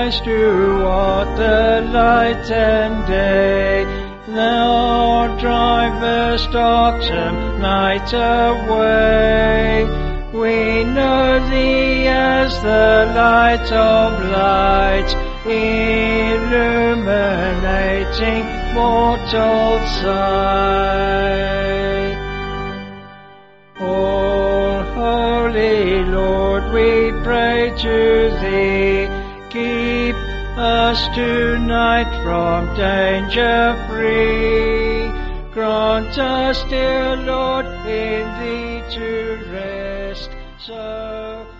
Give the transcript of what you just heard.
Christ who art the light and day. Thou drivest darkness night away. We know Thee as the light of light, illuminating mortal sight. All holy Lord, we pray to Thee, keep us tonight from danger free. Grant us, dear Lord, in Thee to rest, so